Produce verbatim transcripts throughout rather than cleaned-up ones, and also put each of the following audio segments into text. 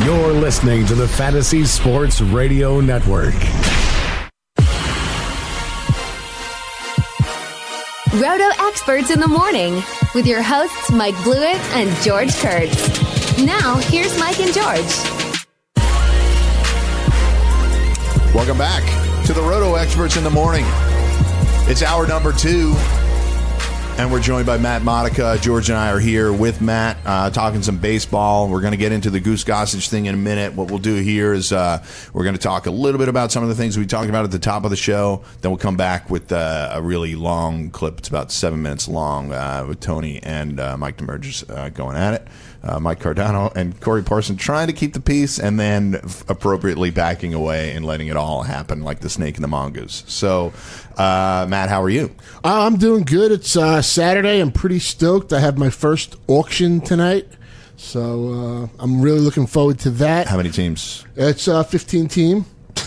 You're listening to the Fantasy Sports Radio Network. Roto Experts in the Morning with your hosts Mike Blewett and George Kurtz. Now, here's Mike and George. Welcome back to the Roto Experts in the Morning. It's hour number two. And we're joined by Matt Modica. George and I are here with Matt, uh, talking some baseball. We're going to get into the Goose Gossage thing in a minute. What we'll do here is uh, we're going to talk a little bit about some of the things we talked about at the top of the show. Then we'll come back with uh, a really long clip. It's about seven minutes long uh, with Tony and uh, Mike DeMurgis uh, going at it. Uh, Mike Cardano and Corey Parson trying to keep the peace and then f- appropriately backing away and letting it all happen like the snake and the mongoose. So, uh, Matt, how are you? Uh, I'm doing good. It's uh, Saturday. I'm pretty stoked. I have my first auction tonight. So uh, I'm really looking forward to that. How many teams? It's a fifteen team.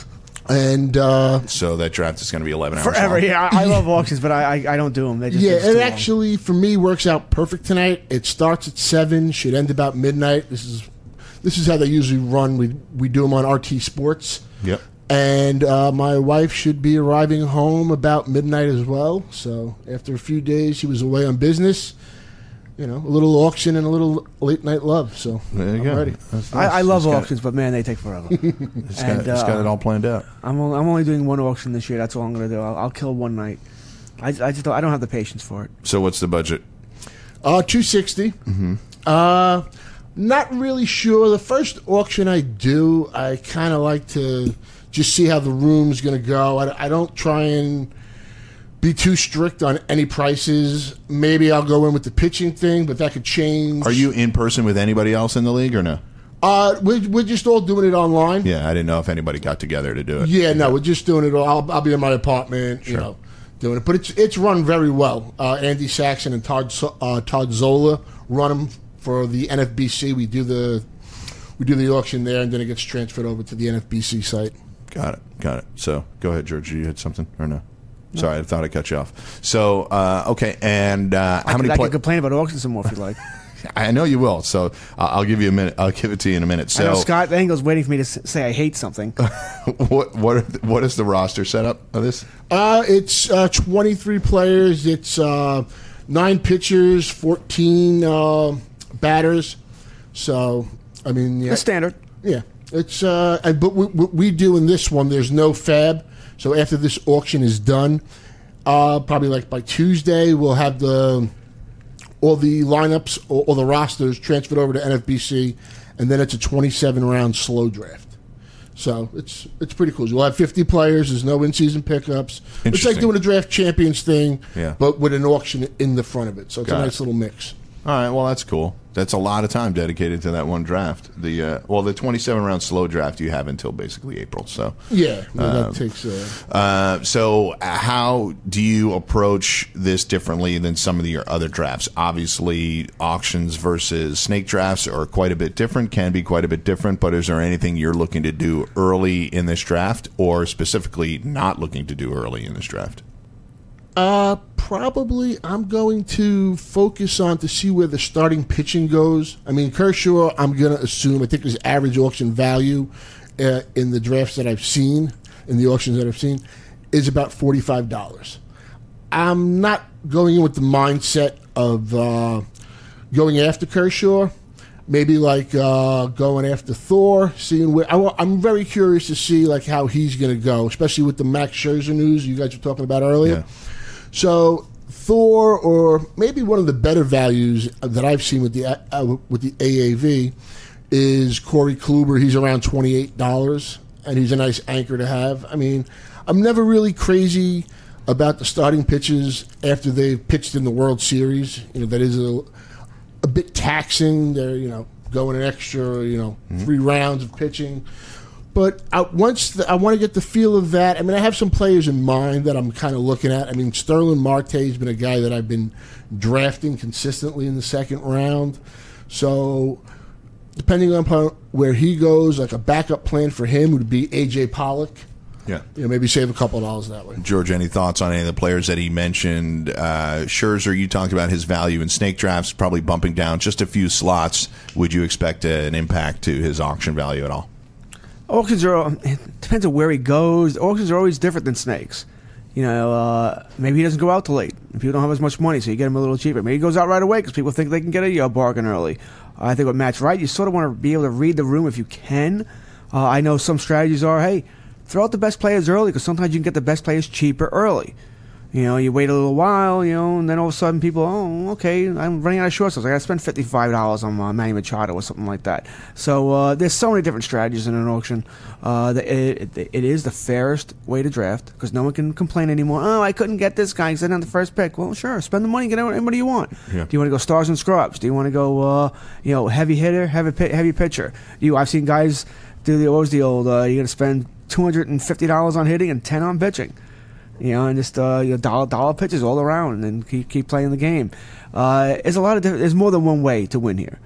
And uh, so that draft is going to be eleven hours forever. long. Yeah, I, I love auctions, but I, I I don't do them. They just, yeah, it it actually for me works out perfect tonight. It starts at seven, should end about midnight. This is this is how they usually run. We we do them on R T Sports. Yep. And uh, my wife should be arriving home about midnight as well. So after a few days, she was away on business. You know, a little auction and a little late night love. So there you I'm go. ready. That's I, nice. I love He's got auctions, it. but man, they take forever. He's got, and, he's uh, got it all planned out. I'm only, I'm only doing one auction this year. That's all I'm going to do. I'll, I'll kill one night. I, I just don't, I don't have the patience for it. So what's the budget? Uh, two sixty. Mm-hmm. Uh, not really sure. The first auction I do, I kind of like to just see how the room's going to go. I, I don't try and be too strict on any prices. Maybe I'll go in with the pitching thing, but that could change. Are you in person with anybody else in the league or no? Uh, we're, we're just all doing it online. Yeah, I didn't know if anybody got together to do it. Yeah, no, we're just doing it all. I'll, I'll be in my apartment, Sure. you know, doing it. But it's it's run very well. Uh, Andy Saxon and Todd uh, Todd Zola run them for the N F B C. We do the we do the auction there, and then it gets transferred over to the N F B C site. Got it. Got it. So go ahead, George. You had something or no? no. Sorry, I thought I cut you off. So uh, okay, and uh, how I, many? I Play- can complain about auctions some more if you like. I know you will. So uh, I'll give you a minute. I'll give it to you in a minute. So I know Scott Engel's waiting for me to s- say I hate something. what what are the, what is the roster setup of this? Uh, it's uh, twenty-three players. It's uh, nine pitchers, fourteen uh, batters. So I mean, yeah, The standard. yeah. It's uh, and, but we, what we do in this one, there's no fab. So after this auction is done, uh, probably like by Tuesday, we'll have the all the lineups or, or the rosters transferred over to N F B C, and then it's a twenty-seven round slow draft. So it's it's pretty cool. We'll have fifty players. There's no in-season pickups. It's like Interesting. doing a draft champions thing, Yeah. but with an auction in the front of it. So it's Got a it. nice little mix. All right. Well, that's cool. That's a lot of time dedicated to that one draft. The uh, well, the twenty-seven round slow draft you have until basically April. So Yeah, well, Um, that takes. Uh, Uh, so how do you approach this differently than some of your other drafts? Obviously, auctions versus snake drafts are quite a bit different, can be quite a bit different, but is there anything you're looking to do early in this draft or specifically not looking to do early in this draft? Uh, probably I'm going to focus on to see where the starting pitching goes. I mean, Kershaw, I'm going to assume, I think his average auction value uh, in the drafts that I've seen, in the auctions that I've seen, is about forty-five dollars. I'm not going in with the mindset of uh, going after Kershaw. Maybe like uh, going after Thor, seeing where I, I'm very curious to see like how he's going to go, especially with the Max Scherzer news you guys were talking about earlier. Yeah. So Thor, or maybe one of the better values that I've seen with the uh, with the A A V, is Corey Kluber. He's around twenty-eight dollars, and he's a nice anchor to have. I mean, I'm never really crazy about the starting pitches after they've pitched in the World Series. You know, that is a, a bit taxing. They're, you know, going an extra, you know, mm-hmm. three rounds of pitching. But I, once the, I want to get the feel of that. I mean, I have some players in mind that I'm kind of looking at. I mean, Sterling Marte has been a guy that I've been drafting consistently in the second round. So depending on where he goes, like a backup plan for him would be A J Pollock. Yeah. You know, maybe save a couple of dollars that way. George, any thoughts on any of the players that he mentioned? Uh, Scherzer, you talked about his value in snake drafts, probably bumping down just a few slots. Would you expect a, an impact to his auction value at all? Auctions are, it depends on where he goes. Auctions are always different than snakes. You know, uh, maybe he doesn't go out till late. People don't have as much money, so you get him a little cheaper. Maybe he goes out right away because people think they can get a you know, bargain early. I think what Matt's right. You sort of want to be able to read the room if you can. Uh, I know some strategies are, hey, throw out the best players early because sometimes you can get the best players cheaper early. You know, you wait a little while, you know, and then all of a sudden people, oh, okay, I'm running out of shortstops. I got to spend fifty-five dollars on uh, Manny Machado or something like that. So uh, there's so many different strategies in an auction. Uh, that it, it, it is the fairest way to draft because no one can complain anymore. Oh, I couldn't get this guy. He's on the first pick. Well, sure, spend the money, get anybody you want. Yeah. Do you want to go stars and scrubs? Do you want to go, uh, you know, heavy hitter, heavy heavy pitcher? You, I've seen guys do the what was the old? Uh, you're going to spend two hundred fifty dollars on hitting and ten on pitching. You know, and just uh, you know, dollar dollar pitches all around, and keep keep playing the game. Uh, there's a lot of different, there's more than one way to win here.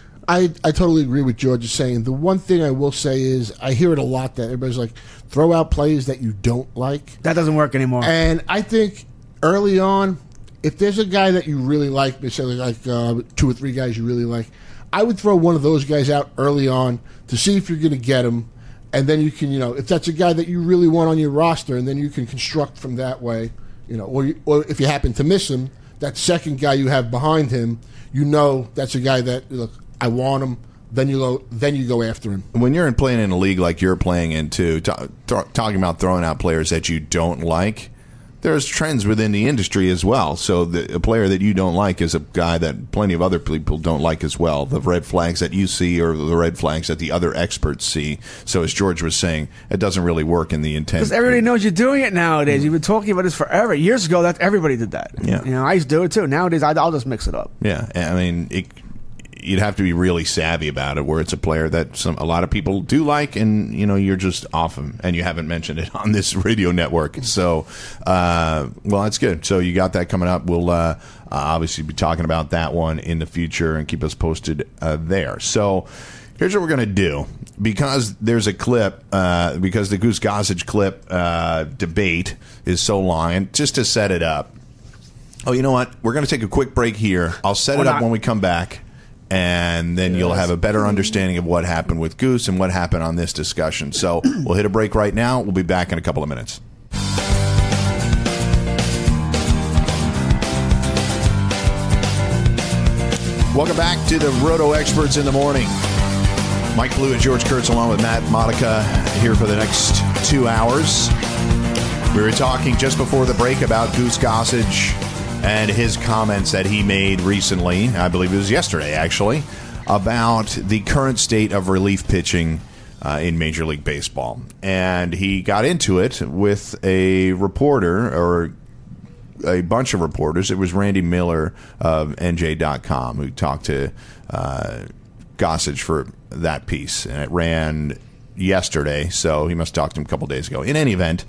I, I totally agree with George is saying. The one thing I will say is I hear it a lot that everybody's like, throw out plays that you don't like. That doesn't work anymore. And I think early on, if there's a guy that you really like, say like uh, two or three guys you really like, I would throw one of those guys out early on to see if you're going to get him. And then you can, you know, if that's a guy that you really want on your roster, and then you can construct from that way, you know, or, you, or if you happen to miss him, that second guy you have behind him, you know that's a guy that, look, I want him, then you go, then you go after him. When you're in playing in a league like you're playing in, too, t- th- talking about throwing out players that you don't like, there's trends within the industry as well. So the, a player that you don't like is a guy that plenty of other people don't like as well. The red flags that you see or the red flags that the other experts see. So as George was saying, it doesn't really work in the intent. Because everybody knows you're doing it nowadays. Mm-hmm. You've been talking about this forever. Years ago, that everybody did that. Yeah. You know, I used to do it too. Nowadays, I, I'll just mix it up. Yeah, I mean, it, you'd have to be really savvy about it, where it's a player that some a lot of people do like, and you know you're just off him, and you haven't mentioned it on this radio network. So, uh, well, that's good. So you got that coming up. We'll uh, uh, obviously be talking about that one in the future, and keep us posted uh, there. So. Here's what we're going to do. Because there's a clip, uh, because the Goose Gossage clip uh, debate is so long, and just to set it up. Oh, you know what? We're going to take a quick break here. I'll set it up when we come back, and then yes. you'll have a better understanding of what happened with Goose and what happened on this discussion. So we'll hit a break right now. We'll be back in a couple of minutes. Welcome back to the Roto Experts in the Morning. Mike Blue and George Kurtz along with Matt Modica here for the next two hours. We were talking just before the break about Goose Gossage and his comments that he made recently, I believe it was yesterday actually, about the current state of relief pitching uh, in Major League Baseball. And he got into it with a reporter, or a bunch of reporters. It was Randy Miller of N J dot com who talked to uh, Gossage for that piece, and it ran yesterday, so he must have talked to him a couple days ago. In any event,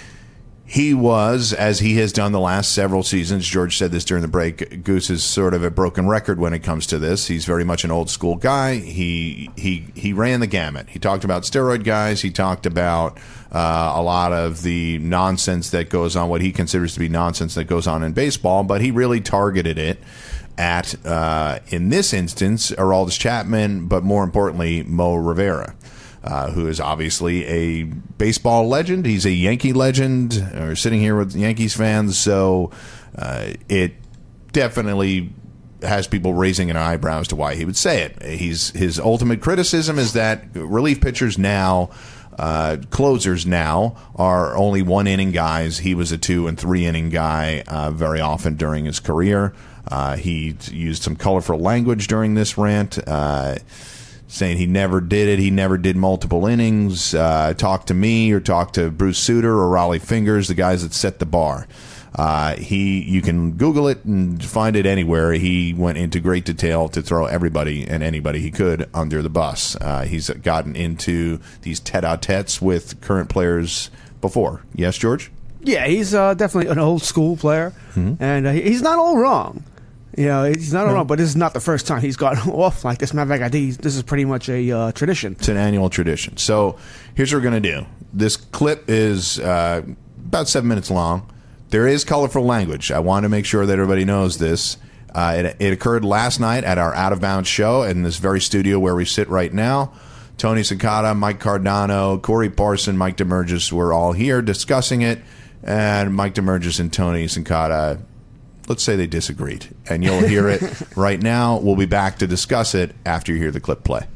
he was, as he has done the last several seasons, George said this during the break, Goose is sort of a broken record when it comes to this. He's very much an old school guy. He he he ran the gamut. He talked about steroid guys. He talked about uh, a lot of the nonsense that goes on, what he considers to be nonsense that goes on in baseball, but he really targeted it at, uh, in this instance, Aroldis Chapman, but more importantly, Mo Rivera. Uh, who is obviously a baseball legend. He's a Yankee legend. We're sitting here with Yankees fans, so uh, it definitely has people raising an eyebrow as to why he would say it. He's his ultimate criticism is that relief pitchers now, uh, closers now, are only one inning guys. He was a two and three inning guy uh, very often during his career. Uh, he used some colorful language during this rant. Uh, saying he never did it, he never did multiple innings, uh, talk to me or talk to Bruce Sutter or Raleigh Fingers, the guys that set the bar. Uh, he, you can Google it and find it anywhere. He went into great detail to throw everybody and anybody he could under the bus. Uh, he's gotten into these tete-a-tetes with current players before. Yes, George? Yeah, he's uh, definitely an old school player, mm-hmm. and uh, he's not all wrong. You know, he's not alone, but this is not the first time he's gotten off like this. Matter of fact, I think he's, this is pretty much a uh, tradition. It's an annual tradition. So here's what we're going to do. This clip is uh, about seven minutes long. There is colorful language. I want to make sure that everybody knows this. Uh, it, it occurred last night at our Out of Bounds show in this very studio where we sit right now. Tony Cicada, Mike Cardano, Corey Parson, Mike DeMurgis were all here discussing it. And Mike DeMurgis and Tony Cicada, let's say they disagreed. And you'll hear it right now. We'll be back to discuss it after you hear the clip play.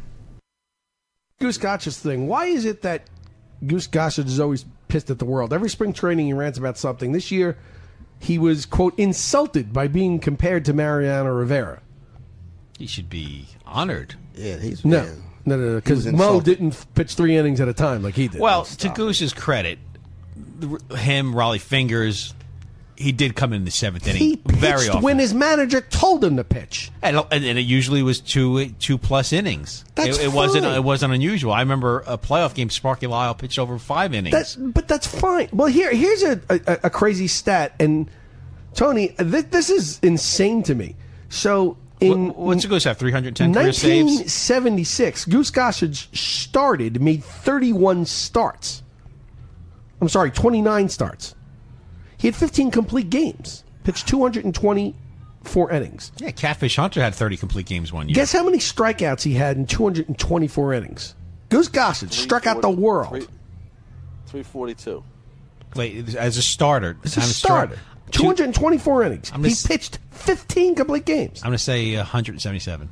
Goose Gossage thing. Why is it that Goose Gossage is always pissed at the world? Every spring training he rants about something. This year he was, quote, insulted by being compared to Mariano Rivera. He should be honored. Yeah, he's No, man. no, no, no, because Mo didn't pitch three innings at a time like he did. Well, to Goose's credit, him, Raleigh Fingers, he did come in the seventh inning he pitched very often. when his manager told him to pitch. And, and it usually was two two plus innings. That's it, it wasn't fine. it wasn't unusual. I remember a playoff game. Sparky Lyle pitched over five innings. That's, but that's fine. Well, here here's a, a, a crazy stat, and Tony, th- this is insane to me. So in what, what's Goose have? three hundred ten career saves. nineteen seventy-six, Goose Gossage started, made thirty-one starts. I'm sorry, twenty-nine starts. He had fifteen complete games, pitched two hundred twenty-four innings. Yeah, Catfish Hunter had thirty complete games one year. Guess how many strikeouts he had in two hundred twenty-four innings? Goose Gossage struck out the world. three forty-two. Wait, as a starter. As a starter. two hundred twenty-four innings. I'm He just- pitched fifteen complete games. I'm going to say one hundred seventy-seven.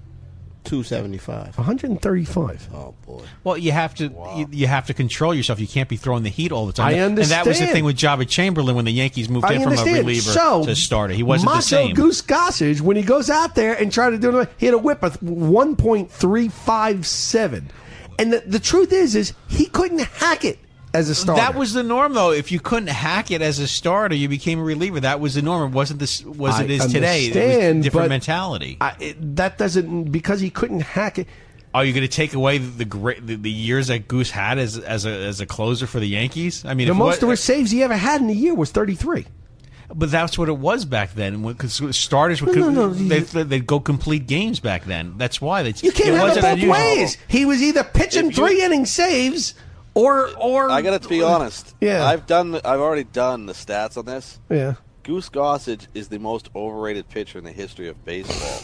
two seventy-five. one hundred thirty-five. Oh, boy. Well, you have to you, you have to control yourself. You can't be throwing the heat all the time. I And that was the understand. thing with Jabba Chamberlain when the Yankees moved I in from a understand. reliever so, to starter. He wasn't Macho the same. Goose Gossage, when he goes out there and try to do it, he had a whip of one point three five seven. And the, the truth is, is he couldn't hack it as a starter. That was the norm, though. If you couldn't hack it as a starter, you became a reliever. That was the norm. It wasn't this was I it is today. It was a understand, different but mentality. I, it, that doesn't, because he couldn't hack it. Are you going to take away the great the, the years that Goose had as as a as a closer for the Yankees? I mean, The if most what, of saves he ever had in a year was thirty-three. But that's what it was back then. Because starters would No, no, no, they they'd go complete games back then. That's why they. You can't it have it wasn't both unusual. ways. He was either pitching If you- three inning saves or or. I got to be honest. Yeah. I've done. I've already done the stats on this. Yeah. Goose Gossage is the most overrated pitcher in the history of baseball.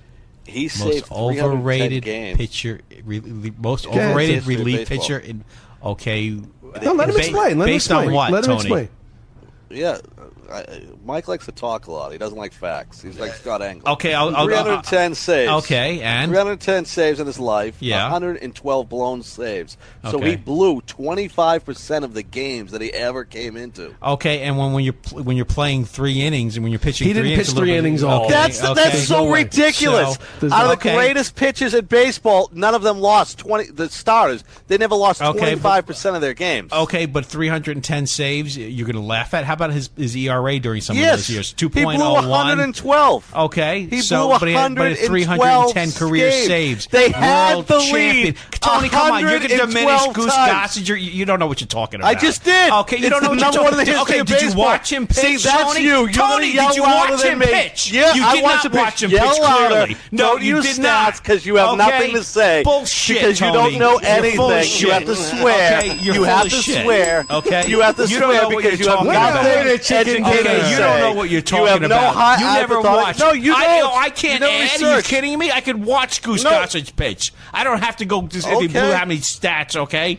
He Most saved three hundred ten overrated games. pitcher, re, re- most Yeah, overrated history of relief baseball. pitcher. In, okay, No, let him ba- explain. Let him based explain. on what, Let him Tony? explain. Yeah, I, Mike likes to talk a lot. He doesn't like facts. He's like Scott Engel. Okay, I'll, I'll, three hundred ten saves. Okay, and three hundred ten saves in his life. Yeah. one hundred twelve blown saves. So Okay. he blew twenty-five percent of the games that he ever came into. okay, and when when you're pl- when you're playing three innings and when you're pitching, He didn't three innings, pitch a little three bit- innings all. Okay, That's okay. that's so No way. ridiculous. So- There's Out of no- the okay. greatest pitchers in baseball, none of them lost twenty. The starters, they never lost Okay, but- twenty-five percent of their games. Okay, but three hundred ten saves, you're going to laugh at. How about his his E R A during some yes, of those years? two he point blew oh one. one hundred twelve. Okay, He so blew but he had, but he had three hundred ten career games. saves. They had World the champion. lead Tony, come on, you're going to diminish one hundred twelve Goose times. Gossage. You, you don't know what you're talking about. I just did. Okay, you It's don't know the what number you're one in the talking about. history Okay, of did you baseball. watch him pitch? See, that's Tony? you. You're Tony, gonna yell did you louder watch than him me. pitch? Yeah, you I did watched not him pitch. watch him Yell pitch louder. clearly. No, Don't you use did stats not. because you have Okay. nothing to say. Bullshit, Because you Tony. don't know You're anything. full of You have to shit. swear. Okay, you're you full have of to shit. swear. Okay, You have to You don't swear know what because you're you have talking nothing about. educated Okay, to you say. don't know what you're talking You have no about. high You never hypothetical- watched. No, you I, don't. know, I can't You don't add. Are you research. kidding me? I could watch Goose No. Gossage pitch. I don't have to go to if he blew Okay. how many stats. Okay.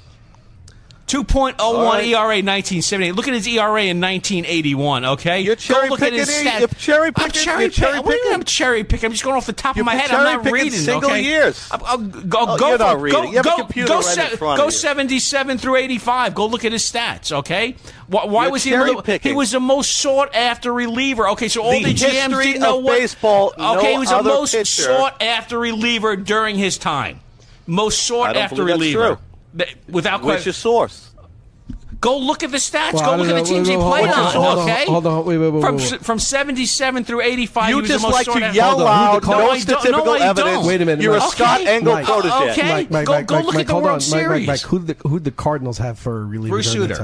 two point oh one All right. E R A nineteen seventy-eight. Look at his E R A in nineteen eighty-one, okay? You're Go cherry look at his picking it. stats. You're cherry I'm picking- cherry you're cherry picking. What do you mean picking? I'm cherry picking? I'm just going off the top You're of my head. cherry I'm not picking reading, single okay? years. I'll, I'll, go Oh, go you're for- not reading. Go, You have a go, computer go, right se- in front go of you. seventy-seven through eighty-five. Go look at his stats, okay? Why, why You're was he cherry the, picking. he was the most sought after reliever? Okay, so all The the, G Ms history didn't know of what baseball, no Okay, he was the other most pitcher- sought after reliever during his time. Most I sought don't after believe that's reliever. true. Th- Without What's question. your source? Go look at the stats. Well, I Go don't look at know. the teams he Hold on, played hold on. on, hold on, okay, hold on. Wait, wait, wait, from wait, wait. from seventy-seven through eighty-five. You he was just the most like sought to after- yell Hold on, loud, who the- no No, I don't. statistical No, I evidence. don't. Wait a minute, You're a Mike. Scott Okay. Engel Mike, protege. okay. Mike, Mike, Go- Mike, go Mike, look Mike, at the hold World on. Mike, Mike, Series. Mike, who the who the Cardinals have for a reliever? Bruce during that Sutter. time?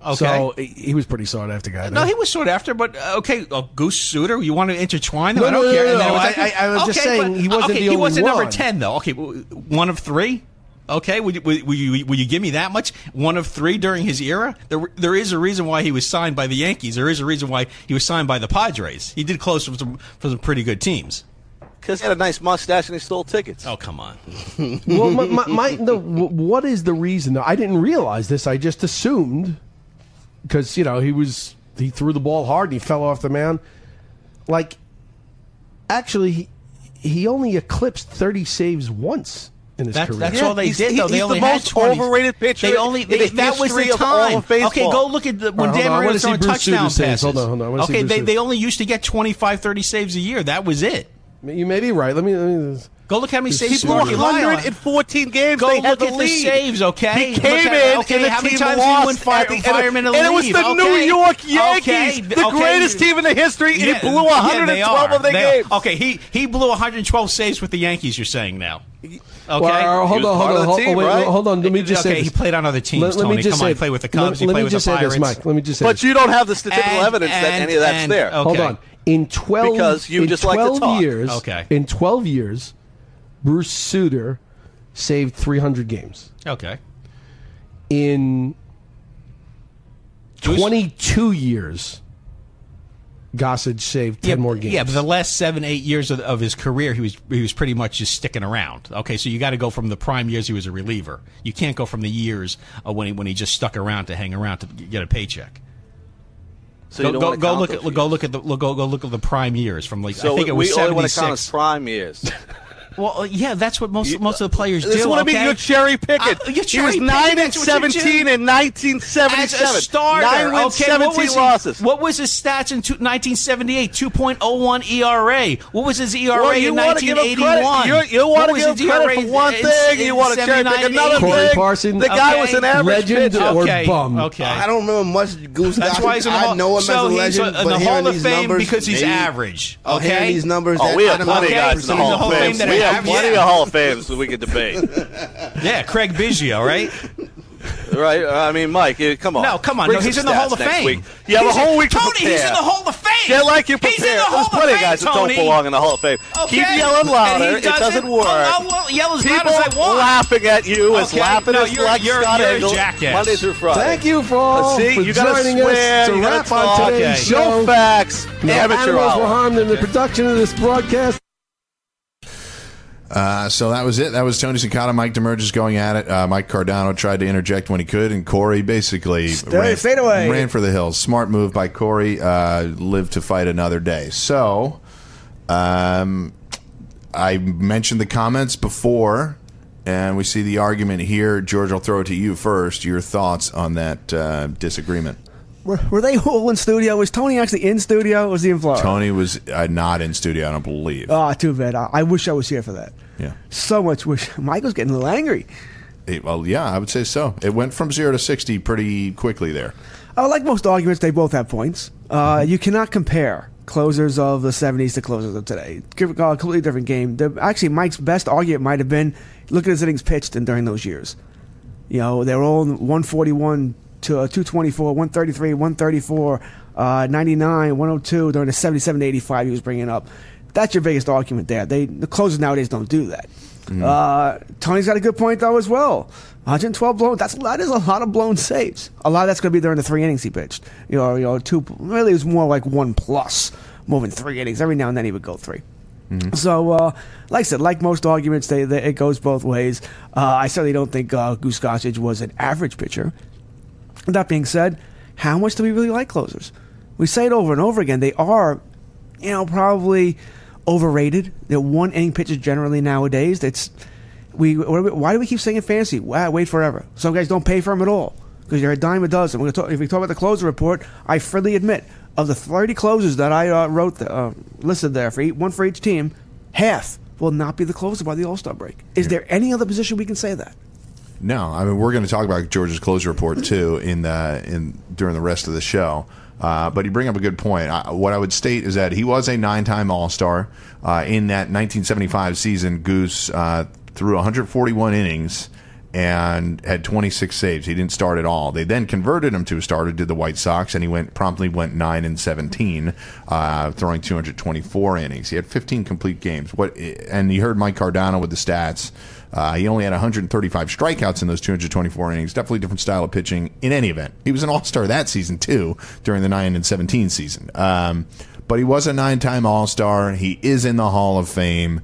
Okay. So he he was pretty sought after guy. No, there. he was sought after, but uh, okay, uh, Goose Sutter, you want to intertwine them? No, I don't no, care. no, And then no, it I- like- I- I was just okay, saying but- he wasn't okay, the he only wasn't number one. ten, though. Okay, w- one of three? Okay, would you, would, would you would you give me that much? One of three during his era? There there is a reason why he was signed by the Yankees. There is a reason why he was signed by the Padres. He did close for some for some pretty good teams. Because he had a nice mustache and he stole tickets. Oh, come on. Well, my, my, my the, what is the reason? I didn't realize this. I just assumed because you know he was he threw the ball hard and he fell off the mound. Like, actually, he, he only eclipsed thirty saves once in his That's, career. that's Yeah, all they he's- did, though. They he's only the had most twenty. overrated pitcher They only in they, the that was the history of all time. of baseball. Okay, go look at the, when All right, Dan hold on. I Marino wanna was see throwing Bruce touchdown Sutter saves. passes. Hold on, hold on. I wanna see Okay, Bruce they, Sutter. they only used to get twenty-five, thirty saves a year. That was it. You may be right. Let me. Let me Go look how many saves He blew Sparky one Lyon. hundred fourteen games. Go they look had the at the lead. saves, okay? He Look came at- in, okay, and the how many team times lost did he win fire, at the end of- firemen and and it was leave? the Okay. New York Yankees, Okay. the Okay. greatest team in the history, and Yeah, he blew yeah, one hundred they twelve are. of their They are. games. Okay, he he blew one hundred twelve saves with the Yankees. You're saying now? Okay. Well, He hold was on, hold part on, of the hold, team, oh, wait, right? hold on. Let me just okay, say he this. played on other teams. Let, let Tony, me just come on, say, he played with the Cubs. Let, he let played me with just the say Pirates. this, Mike. Let me just say But this. you don't have the statistical And- evidence that and- any of that's and- there. okay. Hold on. In twelve, Because you in just like to twelve talk. years, Okay. in twelve years, Bruce Sutter saved three hundred games. Okay. In Goose- twenty-two years, Gossage saved ten yeah, more games. Yeah, but the last seven, eight years of, of his career, he was he was pretty much just sticking around. Okay, so you got to go from the prime years he was a reliever. You can't go from the years uh, when he when he just stuck around to hang around to get a paycheck. So go you don't go, wanna go count look those at years. go look at the look, go go look at the prime years from like So I think it was we only want to count seventy-six. his prime years. Well, uh, yeah, that's what most You- most of the players This do. is what I mean. okay? You're cherry picking. Uh, you're he cherry was picking, nine and that's what you do. seventeen in nineteen As seventy-seven. a starter, Nine wins, okay, seventeen what was he- losses. What was his stats in two, nineteen seventy-eight? two point oh one E R A. What was his E R A Well, you in wanna nineteen give him credit. eighty-one? You're- you What wanna was give his him credit E R A for one in- thing, in you wanna cherry pick seventy-nine, another eighty? Corey thing. Parson, The guy okay. was an average Legend pitcher. or Okay, bum? okay. I don't remember much Goose That's why he's in the I Hall, know him so as a he's legend, in but the hearing Hall of these Fame numbers, because he's maybe- average. Oh, Okay, hearing these numbers. Oh, that, we have I don't know plenty of Okay, guys in so the he's Hall a of Hall of Fame. Fame that We are have average. plenty Yeah. of Hall of Fames that we could debate. yeah, Craig Biggio, right? Right? I mean, Mike, eh, come on. No, come on. Bring No, he's some in the Hall stats of next Fame. week. You have He's a whole in- week to Tony, prepare. he's in the Hall of Fame. Get like you He's in prepare. the Hall There's of plenty of Fame, guys that Tony. don't belong in the Hall of Fame. Okay. Keep yelling louder. And he It doesn't work. Oh, well, yell as People loud as I want. laughing at you as Okay, laughing no, as you're- like you're- Scott you're a Engel, jackass. Monday through Friday. Thank you for all See, for you gotta joining swear, us to you gotta wrap on talk. today's Okay. show. No facts. No Amateur animals were hour. harmed in the production of this broadcast. Uh, so that was it. That was Tony Sincata, Mike DeMurgis going at it. Uh, Mike Cardano tried to interject when he could, and Corey basically Stay- ran, fade away. ran for the hills. Smart move by Corey. Uh, lived to fight another day. So, um, I mentioned the comments before, and we see the argument here. George, I'll throw it to you first. Your thoughts on that uh, disagreement? Were, were they all in studio? Was Tony actually in studio? Or was he in Florida? Tony was uh, not in studio, I don't believe. Ah, too bad. I, I wish I was here for that. Yeah. So much wish. Mike was getting a little angry. It- well, yeah, I would say so. It went from zero to sixty pretty quickly there. Uh, like most arguments, they both have points. Uh, you cannot compare closers of the seventies to closers of today. Give- uh, A completely different game. The, actually, Mike's best argument might have been look at his innings pitched in during those years. You know, they were all in one forty-one to uh, two twenty-four, one thirty-three, one thirty-four, uh, ninety-nine, one oh two during the seventy-seven to eighty-five he was bringing up. That's your biggest argument there. They the closers nowadays don't do that. Mm-hmm. Uh, Tony's got a good point though as well. one hundred twelve blown. That's that is a lot of blown saves. A lot of that's going to be during the three innings he pitched. You know, you know, two. Really, it was more like one plus, more than three innings. Every now and then he would go three. Mm-hmm. So, uh, like I said, like most arguments, they, they it goes both ways. Uh, I certainly don't think uh, Goose Gossage was an average pitcher. That being said, how much do we really like closers? We say it over and over again. They are, you know, probably overrated. They're one inning pitchers generally nowadays. It's we. Why do we keep saying fantasy? Wow, wait forever. Some guys don't pay for them at all because you're a dime a dozen. We're gonna talk, if we talk about the closer report, I freely admit of the thirty closers that I uh, wrote the, uh, listed there for each, one for each team, half will not be the closer by the All-Star break. Is there any other position we can say that? No, I mean we're going to talk about George's closer report too in the in during the rest of the show. Uh, but you bring up a good point. I, what I would state is that he was a nine-time All-Star uh, in that nineteen seventy-five season. Goose uh, threw one hundred forty-one innings and had twenty-six saves. He didn't start at all. They then converted him to a starter, did the White Sox, and he went promptly went nine and seventeen, uh, throwing two hundred twenty-four innings. He had fifteen complete games. What? And you heard Mike Cardano with the stats. Uh, he only had one hundred thirty-five strikeouts in those two hundred twenty-four innings. Definitely different style of pitching in any event. He was an all-star that season, too, during the nine and seventeen season. Um, but he was a nine-time all-star. He is in the Hall of Fame.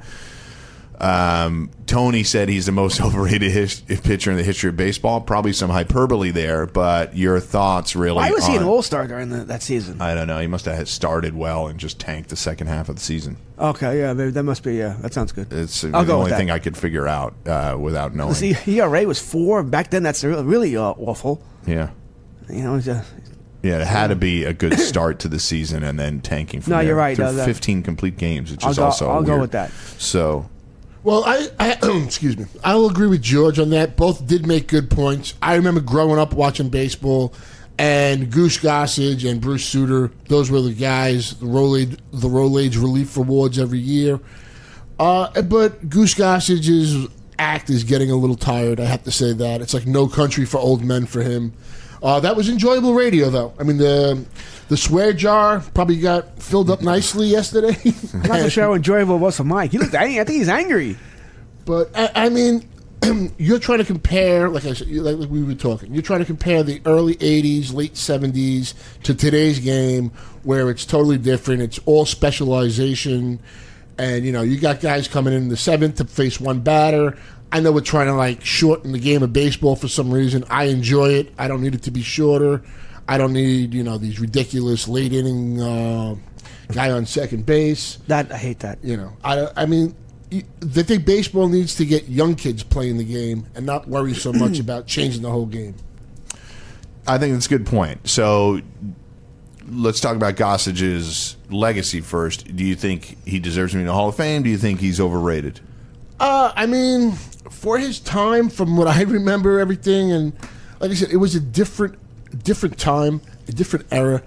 Um, Tony said he's the most overrated his- pitcher in the history of baseball. Probably some hyperbole there, but your thoughts really Why was he an on- all-star during the, that season? I don't know. He must have started well and just tanked the second half of the season. Okay, yeah, maybe that must be, yeah, that sounds good. It's I'll the go with only that. thing I could figure out uh, without knowing. See, E R A was four. Back then, that's really, really uh, awful. Yeah. You know, it's just, Yeah, it had to be a good start to the season and then tanking from No, there. you're right. Through No, that- fifteen complete games, which I'll is go- also I'll go weird. with that. So, Well, I, I excuse me. I will agree with George on that. Both did make good points. I remember growing up watching baseball, and Goose Gossage and Bruce Sutter. Those were the guys. The Rolaids, the Rolaids Relief Awards every year. Uh, but Goose Gossage's act is getting a little tired. I have to say that it's like No Country for Old Men for him. Uh, that was enjoyable radio, though. I mean, the the swear jar probably got filled up nicely yesterday. I'm not so sure how enjoyable it was for Mike. He looked angry. I think he's angry. But I, I mean, you're trying to compare, like I said, like, like we were talking. You're trying to compare the early eighties, late seventies to today's game, where it's totally different. It's all specialization, and you know, you got guys coming in the seventh to face one batter. I know we're trying to like shorten the game of baseball for some reason. I enjoy it. I don't need it to be shorter. I don't need, you know, these ridiculous late inning uh, guy on second base. That I hate that. You know, I, I mean, I think baseball needs to get young kids playing the game and not worry so much about changing the whole game. I think that's a good point. So, let's talk about Gossage's legacy first. Do you think he deserves to be in the Hall of Fame? Do you think he's overrated? Uh, I mean, for his time, from what I remember, everything, and like I said, it was a different, different time, a different era.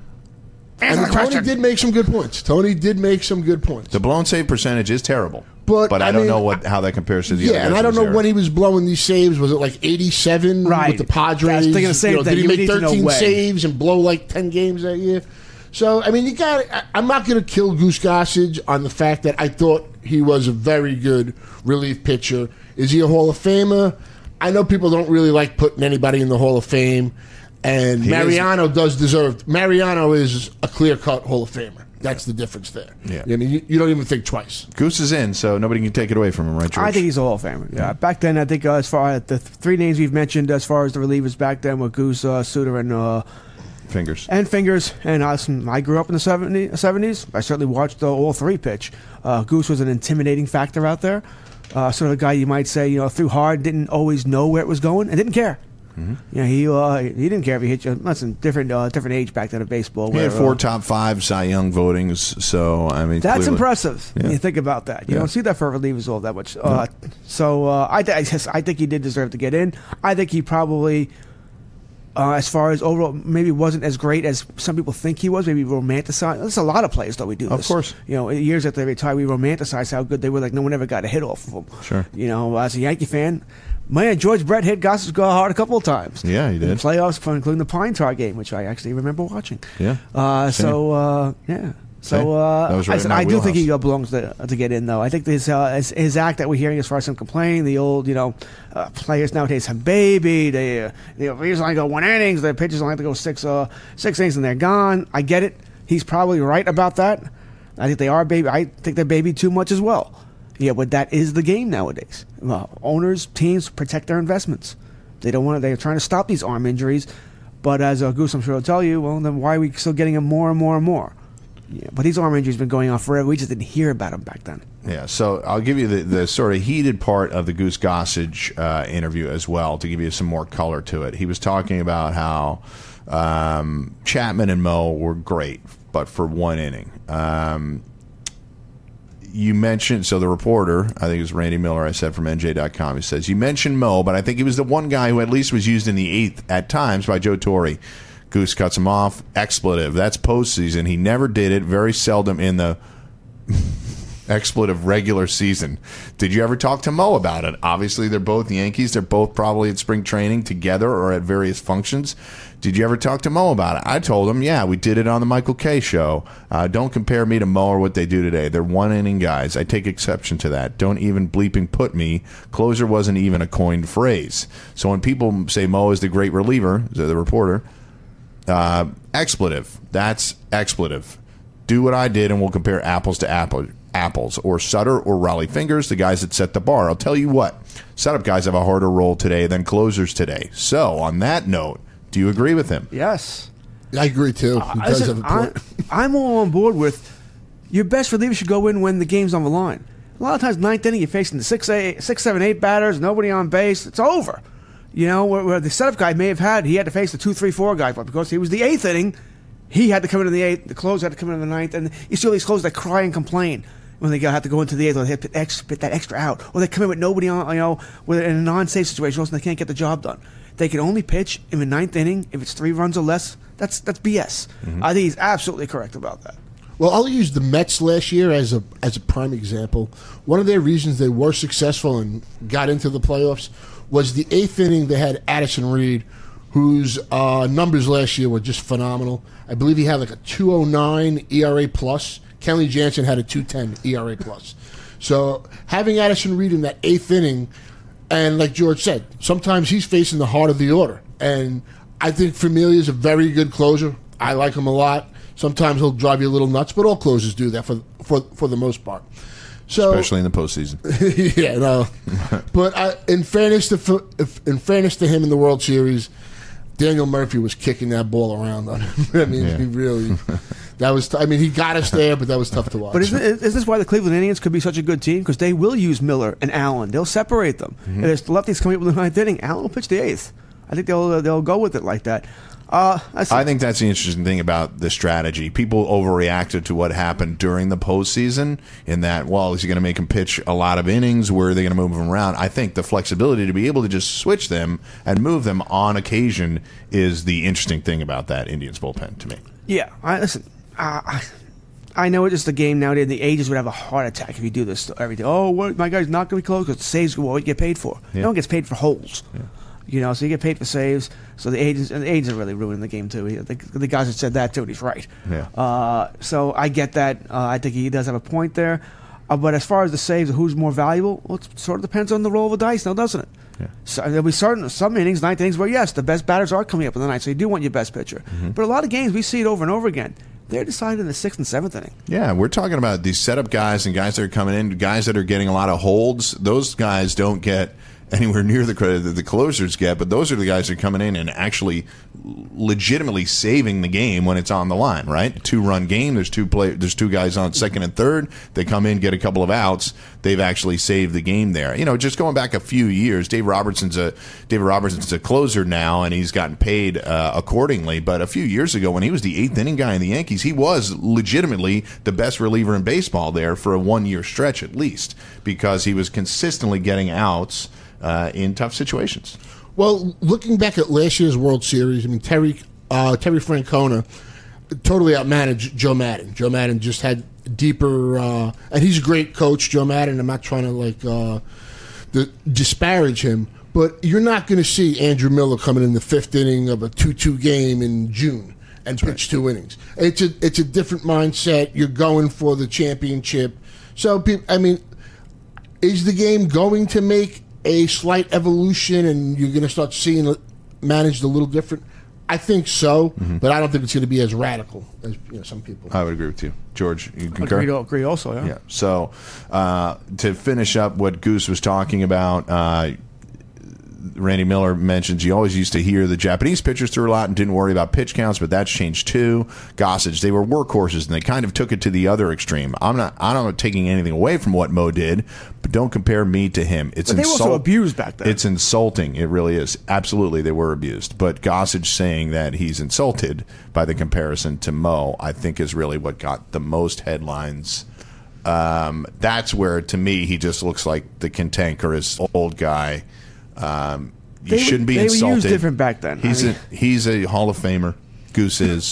And Tony did make some good points. Tony did make some good points. The blown save percentage is terrible, But, but I, I don't mean, know what how that compares to the Yeah, other guys and I in don't his know era. when he was blowing these saves. Was it like eighty-seven Right. with the Padres? I was thinking the same You know, thing. Did he You make need to know thirteen when. saves and blow like ten games that year? So, I mean, you got. I'm not going to kill Goose Gossage on the fact that I thought he was a very good relief pitcher. Is he a Hall of Famer? I know people don't really like putting anybody in the Hall of Fame, and He Mariano does deserve. Mariano is a clear-cut Hall of Famer. That's the difference there. Yeah. I mean, you, you don't even think twice. Goose is in, so nobody can take it away from him, right, George? I think he's a Hall of Famer. Yeah. Back then, I think uh, as far as the th- three names we've mentioned, as far as the relievers back then, were Goose, uh, Suter, and uh, Fingers. and Fingers. And I, I grew up in the seventies. I certainly watched uh, all three pitch. Uh, Goose was an intimidating factor out there. Uh, sort of a guy you might say, you know, threw hard, didn't always know where it was going, and didn't care. Mm-hmm. You know, he uh, he didn't care if he hit you. Listen, different uh, different age back then of baseball. He where, had four uh, top five Cy Young votings, so I mean That's clearly- impressive when Yeah. you think about that. You Yeah. don't see that for relievers all that much. Uh, so uh, I, th- I, guess I think he did deserve to get in. I think he probably, uh, as far as overall, maybe wasn't as great as some people think he was. Maybe romanticized. There's a lot of players that we do Of this. course. You know, years after they retire, we romanticize how good they were. Like no one ever got a hit off of them. Sure. You know, as a Yankee fan. Man, George Brett hit Gossage go hard a couple of times. Yeah, he In the did. playoffs, including the Pine Tar game, which I actually remember watching. Yeah. Uh, Same. so, uh, yeah. So Same. uh, That was right I, in said, my I do think he wheelhouse. uh, belongs to, to get in, though. I think his, uh, his his act that we're hearing as far as him complaining, the old, you know, uh, players nowadays have baby. They uh, they usually only go one innings. The pitchers only have to go six uh, six innings and they're gone. I get it. He's probably right about that. I think they are baby. I think they're baby too much as well. Yeah, but that is the game nowadays. Well, owners, teams protect their investments. They don't want to. They're trying to stop these arm injuries. But as uh, Goose, I'm sure will tell you, well, then why are we still getting them more and more and more? Yeah, but these arm injuries have been going on forever. We just didn't hear about them back then. Yeah, so I'll give you the, the sort of heated part of the Goose Gossage uh, interview as well to give you some more color to it. He was talking about how um, Chapman and Mo were great, but for one inning. Um, you mentioned, so the reporter, I think it was Randy Miller, I said from N J dot com, he says, you mentioned Mo, but I think he was the one guy who at least was used in the eighth at times by Joe Torre. Goose cuts him off. Expletive. That's postseason. He never did it. Very seldom in the expletive regular season. Did you ever talk to Mo about it? Obviously, they're both Yankees. They're both probably at spring training together or at various functions. Did you ever talk to Mo about it? I told him, yeah, we did it on the Michael Kay show. Uh, don't compare me to Mo or what they do today. They're one-inning guys. I take exception to that. Don't even bleeping put me. Closer wasn't even a coined phrase. So when people say Mo is the great reliever, the reporter, uh, expletive. That's expletive. Do what I did, and we'll compare apples to apple, apples. Or Sutter or Raleigh Fingers, the guys that set the bar. I'll tell you what, setup guys have a harder role today than closers today. So on that note, do you agree with him? Yes. I agree, too. He Uh, does listen, have a point. I, I'm all on board with your best reliever should go in when the game's on the line. A lot of times, ninth inning, you're facing the six, eight, six, seven, eight batters, nobody on base. It's over. You know, where, where the setup guy may have had, he had to face the two, three, four guy, but because he was the eighth inning, he had to come into the eighth. The closer had to come into the ninth, and you see all these closers that cry and complain when they have to go into the eighth, or they have to put, extra, put that extra out, or they come in with nobody on, you know, with in a non-safe situation, else they can't get the job done. They can only pitch in the ninth inning if it's three runs or less. That's that's B S. Mm-hmm. I think he's absolutely correct about that. Well, I'll use the Mets last year as a as a prime example. One of their reasons they were successful and got into the playoffs was the eighth inning. They had Addison Reed, whose uh, numbers last year were just phenomenal. I believe he had like a two oh nine E R A plus. Kenley Jansen had a two ten E R A plus. So having Addison Reed in that eighth inning, and like George said, sometimes he's facing the heart of the order. And I think Familia is a very good closer. I like him a lot. Sometimes he'll drive you a little nuts, but all closers do that for for for the most part. So, especially in the postseason. yeah, no. But I, in fairness to if, in fairness to him in the World Series, Daniel Murphy was kicking that ball around on him. I mean, Yeah. he really. That was. T- I mean, he got us there, but that was tough to watch. But isn't, is this why the Cleveland Indians could be such a good team? Because they will use Miller and Allen. They'll separate them. Mm-hmm. And if the lefties coming up with the ninth inning, Allen will pitch the eighth. I think they'll uh, they'll go with it like that. Uh, I think that's the interesting thing about the strategy. People overreacted to what happened during the postseason in that, well, is he going to make him pitch a lot of innings? Where are they going to move him around? I think the flexibility to be able to just switch them and move them on occasion is the interesting thing about that Indians bullpen to me. Yeah, I, listen, uh, I, I know it's just a game nowadays. The ages would have a heart attack if you do this every day. Oh, what, my guy's not going to be close because saves what you get paid for. Yeah. No one gets paid for holes. Yeah. You know, so you get paid for saves. So the agents and the agents are really ruining the game too. The, the guys that said that too, and he's right. Yeah. Uh, so I get that. Uh, I think he does have a point there. Uh, but as far as the saves, who's more valuable? Well, it sort of depends on the roll of the dice, now, doesn't it? Yeah. So there'll be certain some innings, ninth innings, where yes, the best batters are coming up in the ninth. So you do want your best pitcher. Mm-hmm. But a lot of games we see it over and over again. They're decided in the sixth and seventh inning. Yeah, we're talking about these setup guys and guys that are coming in, guys that are getting a lot of holds. Those guys don't get anywhere near the credit that the closers get, but those are the guys that are coming in and actually legitimately saving the game when it's on the line, right? Two-run game, there's two play, there's two guys on second and third. They come in, get a couple of outs. They've actually saved the game there. You know, just going back a few years, Dave Robertson's a David Robertson's a closer now, and he's gotten paid uh, accordingly. But a few years ago, when he was the eighth inning guy in the Yankees, he was legitimately the best reliever in baseball there for a one-year stretch at least, because he was consistently getting outs Uh, in tough situations. Well, looking back at last year's World Series, I mean, Terry uh, Terry Francona totally outmanaged Joe Madden. Joe Madden just had deeper, uh, and he's a great coach, Joe Madden. I'm not trying to like uh, the, disparage him, but you're not going to see Andrew Miller coming in the fifth inning of a two two game in June and pitch right. two innings. It's a it's a different mindset. You're going for the championship, so I mean, is the game going to make a slight evolution, and you're going to start seeing it managed a little different? I think so, mm-hmm. but I don't think it's going to be as radical as you know, some people. I would agree with you. George, you concur? Agree, agree also, yeah. Yeah. So uh, to finish up what Goose was talking about, uh, Randy Miller mentions you always used to hear the Japanese pitchers threw a lot and didn't worry about pitch counts, but that's changed too. Gossage, they were workhorses and they kind of took it to the other extreme. I'm not I'm not taking anything away from what Mo did, but don't compare me to him. It's but they insult- were also abused back then. It's insulting. It really is. Absolutely, they were abused. But Gossage saying that he's insulted by the comparison to Mo, I think is really what got the most headlines. Um, that's where, to me, he just looks like the cantankerous old guy. Um, you they, shouldn't be they insulted. Were used different back then. He's I mean, a he's a Hall of Famer. Goose is.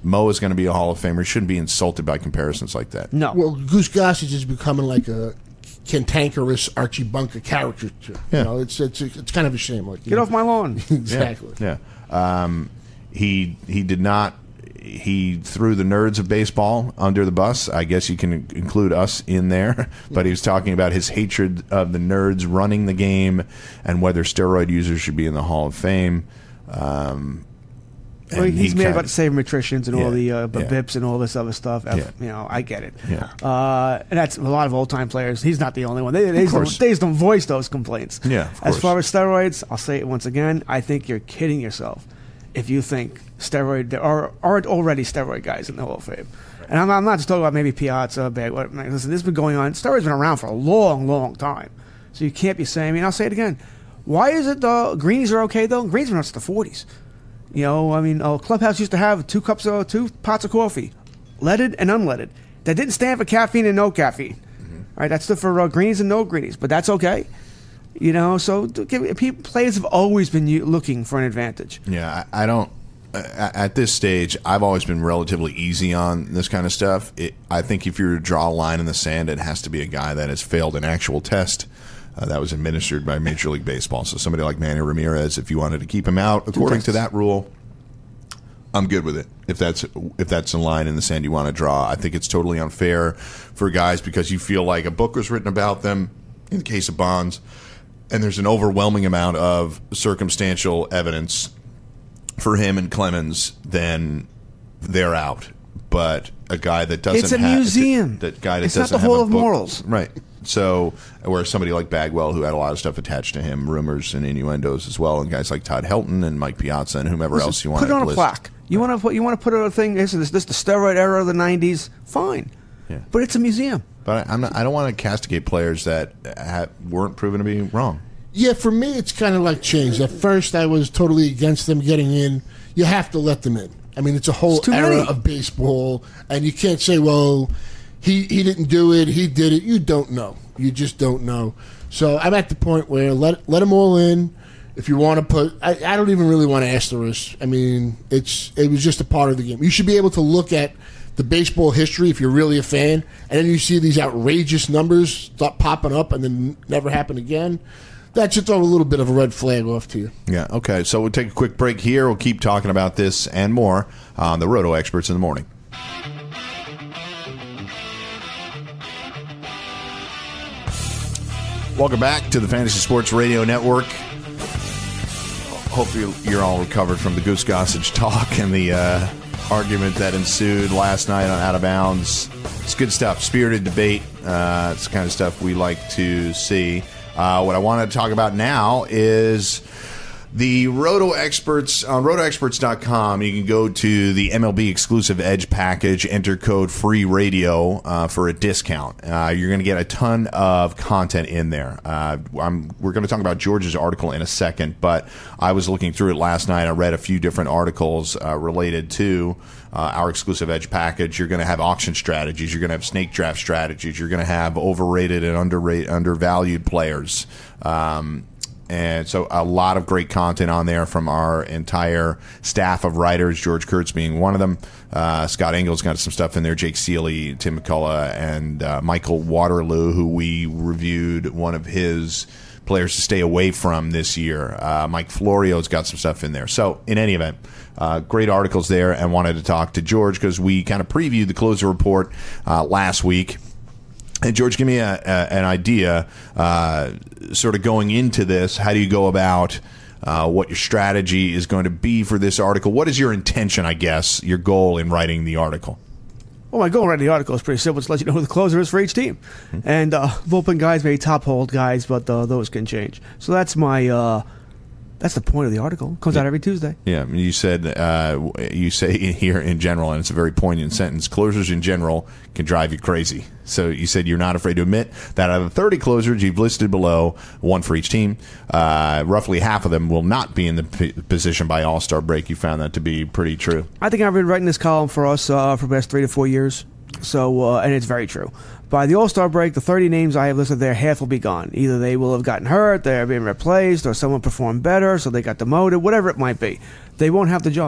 Mo is going to be a Hall of Famer. He shouldn't be insulted by comparisons like that. No. Well, Goose Gossage is becoming like a cantankerous Archie Bunker character. Yeah. You know, it's it's it's kind of a shame. Like, Get off my lawn. exactly. Yeah. Um, he he did not. He threw the nerds of baseball under the bus. I guess you can include us in there. But he was talking about his hatred of the nerds running the game and whether steroid users should be in the Hall of Fame. Um, Well, and he's he mad kind- about the sabermetricians and Yeah, all the uh, yeah. bips and all this other stuff. F- Yeah. You know, I get it. Yeah. Uh, and that's a lot of old time players. He's not the only one. They, they, just course. don't, they just don't voice those complaints. Yeah, of As course. far as steroids, I'll say it once again. I think you're kidding yourself if you think steroid there are, aren't already steroid guys in the Hall of Fame. And I'm, I'm not just talking about maybe Piazza, Bag. What, listen, this has been going on. Steroids been around for a long, long time. So you can't be saying. I mean, I'll say it again. Why is it the greenies are okay though? Greenies were not the forties. You know, I mean, a clubhouse used to have two cups of two pots of coffee, leaded and unleaded. That didn't stand for caffeine and no caffeine. Mm-hmm. All right, that's the for uh, greenies and no greenies, but that's okay. You know, so to give, people, players have always been u- looking for an advantage. Yeah, I, I don't. Uh, at this stage, I've always been relatively easy on this kind of stuff. It, I think if you were to draw a line in the sand, it has to be a guy that has failed an actual test uh, that was administered by Major League Baseball. So somebody like Manny Ramirez, if you wanted to keep him out according to that rule, I'm good with it. If that's if that's a line in the sand you want to draw, I think it's totally unfair for guys because you feel like a book was written about them in the case of Bonds, and there's an overwhelming amount of circumstantial evidence for him and Clemens, then they're out. But a guy that doesn't It's a have, museum. that guy that It's not doesn't the have Hall a of book- Morals. right? So, where somebody like Bagwell, who had a lot of stuff attached to him, rumors and innuendos as well, and guys like Todd Helton and Mike Piazza and whomever Listen, else you want put it to on a list. plaque. You want to put you want to put a thing. This is this the steroid era of the nineties. Fine, Yeah. but it's a museum. But I, I'm not, I don't want to castigate players that ha- weren't proven to be wrong. Yeah, for me, it's kind of like changed. At first, I was totally against them getting in. You have to let them in. I mean, it's a whole It's too era many. of baseball, and you can't say, well, he, he didn't do it, he did it. You don't know. You just don't know. So I'm at the point where let let them all in. If you want to put, I, I don't even really want to asterisk. I mean, it's it was just a part of the game. You should be able to look at the baseball history if you're really a fan, and then you see these outrageous numbers start popping up and then never happen again. That should throw a little bit of a red flag off to you. Yeah, okay. So we'll take a quick break here. We'll keep talking about this and more on the Roto Experts in the Morning. Welcome back to the Fantasy Sports Radio Network. Hopefully you're all recovered from the Goose Gossage talk and the uh, argument that ensued last night on Out of Bounds. It's good stuff. Spirited debate. Uh, it's the kind of stuff we like to see. Uh, what I want to talk about now is the Roto Experts on roto experts dot com. You can go to the M L B exclusive Edge package, enter code free radio uh, for a discount. Uh, you're going to get a ton of content in there. Uh, I'm, we're going to talk about George's article in a second, but I was looking through it last night. I read a few different articles uh, related to uh, our exclusive Edge package. You're going to have auction strategies. You're going to have snake draft strategies. You're going to have overrated and underrated, undervalued players. Um, And so a lot of great content on there from our entire staff of writers, George Kurtz being one of them. Uh, Scott Engel's got some stuff in there, Jake Seeley, Tim McCullough, and uh, Michael Waterloo, who we reviewed one of his players to stay away from this year. Uh, Mike Florio's got some stuff in there. So in any event, uh, great articles there, and wanted to talk to George because we kind of previewed the closer report uh, last week. And George, give me a, a, an idea, uh, sort of going into this. How do you go about uh, what your strategy is going to be for this article? What is your intention, I guess, your goal in writing the article? Well, my goal in writing the article is pretty simple. It's to let you know who the closer is for each team. Mm-hmm. And uh, bullpen guys, maybe top hold guys, but uh, those can change. So that's my uh, that's the point of the article. It comes yeah. out every Tuesday. Yeah, I mean, you said uh, you say here in general, and it's a very poignant sentence. Closers in general can drive you crazy. So you said you're not afraid to admit that out of the thirty closers you've listed below, one for each team, uh, roughly half of them will not be in the p- position by All-Star break. You found that to be pretty true. I think I've been writing this column for us uh, for the past three to four years. So, uh, and it's very true. By the All-Star break, the thirty names I have listed there, half will be gone. Either they will have gotten hurt, they're being replaced, or someone performed better, so they got demoted, whatever it might be. They won't have the job.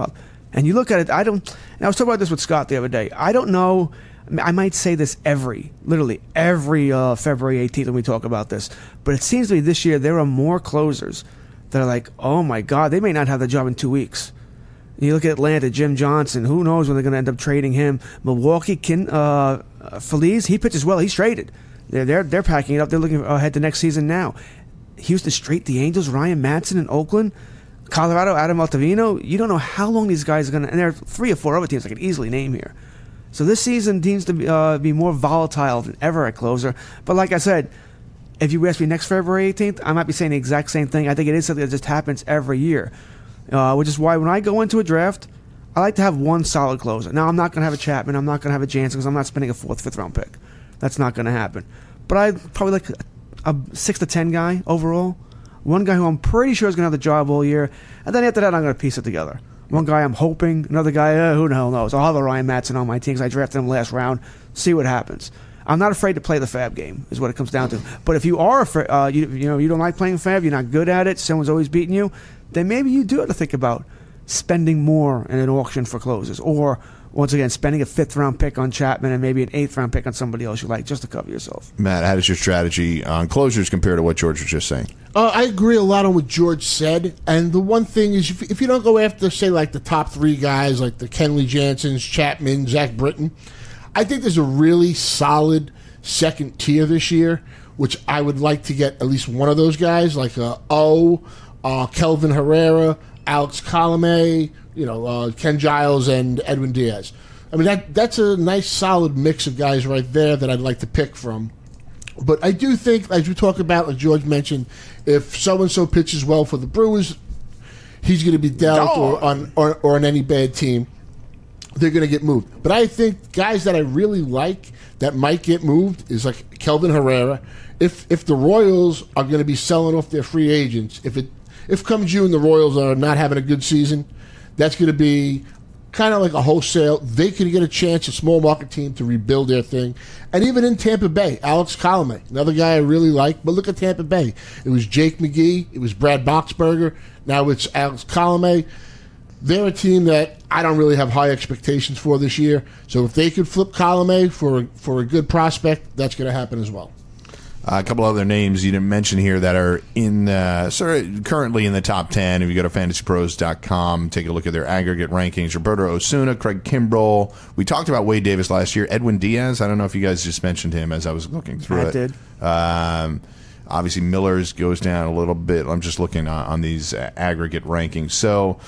And you look at it, I don't. And I was talking about this with Scott the other day. I don't know. I, mean, I might say this every, literally every uh, February eighteenth when we talk about this. But it seems to me this year there are more closers that are like, oh my God, they may not have the job in two weeks. You look at Atlanta, Jim Johnson. Who knows when they're going to end up trading him? Milwaukee, Kin, uh, Feliz, he pitches well. He's traded. They're they're they're packing it up. They're looking ahead to next season now. Houston straight the Angels. Ryan Madson in Oakland. Colorado, Adam Altavino. You don't know how long these guys are going to. And there are three or four other teams I could easily name here. So this season seems to be, uh, be more volatile than ever at closer. But like I said, if you ask me next February eighteenth, I might be saying the exact same thing. I think it is something that just happens every year. Uh, which is why when I go into a draft, I like to have one solid closer. Now, I'm not going to have a Chapman. I'm not going to have a Jansen because I'm not spending a fourth, fifth round pick. That's not going to happen. But I probably like a, a six to ten guy overall. One guy who I'm pretty sure is going to have the job all year. And then after that, I'm going to piece it together. One guy I'm hoping. Another guy, uh, who the hell knows. I'll have a Ryan Madson on my team because I drafted him last round. See what happens. I'm not afraid to play the fab game, is what it comes down to. But if you are afraid, uh, you, you know, you don't like playing fab, you're not good at it, someone's always beating you, then maybe you do have to think about spending more in an auction for closers. Or, once again, spending a fifth-round pick on Chapman and maybe an eighth-round pick on somebody else you like just to cover yourself. Matt, how does your strategy on closers compare to what George was just saying? Uh, I agree a lot on what George said. And the one thing is, if, if you don't go after, say, like the top three guys, like the Kenley Jansens, Chapman, Zach Britton, I think there's a really solid second tier this year, which I would like to get at least one of those guys, like uh, O, uh, Kelvin Herrera, Alex Colomé, you know, uh, Ken Giles, and Edwin Diaz. I mean, that that's a nice, solid mix of guys right there that I'd like to pick from. But I do think, as we talk about, like George mentioned, if so-and-so pitches well for the Brewers, he's going to be dealt or on, or, or on any bad team. They're going to get moved. But I think guys that I really like that might get moved is like Kelvin Herrera. If if the Royals are going to be selling off their free agents, if it if come June the Royals are not having a good season, that's going to be kind of like a wholesale. They could get a chance, a small market team, to rebuild their thing. And even in Tampa Bay, Alex Colomé, another guy I really like. But look at Tampa Bay. It was Jake McGee. It was Brad Boxberger. Now it's Alex Colomé. They're a team that I don't really have high expectations for this year. So if they could flip Colomé for, for a good prospect, that's going to happen as well. Uh, a couple other names you didn't mention here that are in uh, sort of currently in the top ten. If you go to fantasy pros dot com, take a look at their aggregate rankings. Roberto Osuna, Craig Kimbrell. We talked about Wade Davis last year. Edwin Diaz. I don't know if you guys just mentioned him as I was looking through I it. did. Um, obviously, Miller's goes down a little bit. I'm just looking on, on these uh, aggregate rankings. So,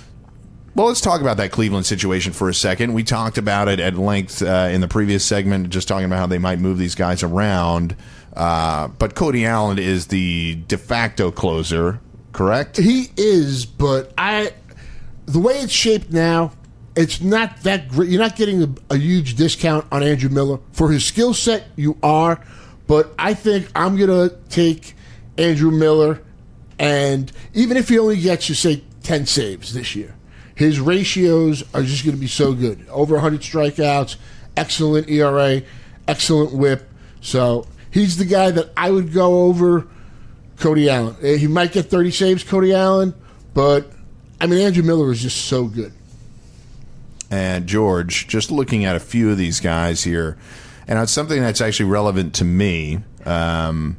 well, let's talk about that Cleveland situation for a second. We talked about it at length uh, in the previous segment, just talking about how they might move these guys around. Uh, but Cody Allen is the de facto closer, correct? He is, but I, the way it's shaped now, it's not that great. You're not getting a, a huge discount on Andrew Miller. For his skill set, you are, but I think I'm going to take Andrew Miller, and even if he only gets you, say, ten saves this year, his ratios are just going to be so good. Over one hundred strikeouts, excellent E R A, excellent whip. So he's the guy that I would go over Cody Allen. He might get thirty saves, Cody Allen, but, I mean, Andrew Miller is just so good. And George, just looking at a few of these guys here, and it's something that's actually relevant to me um,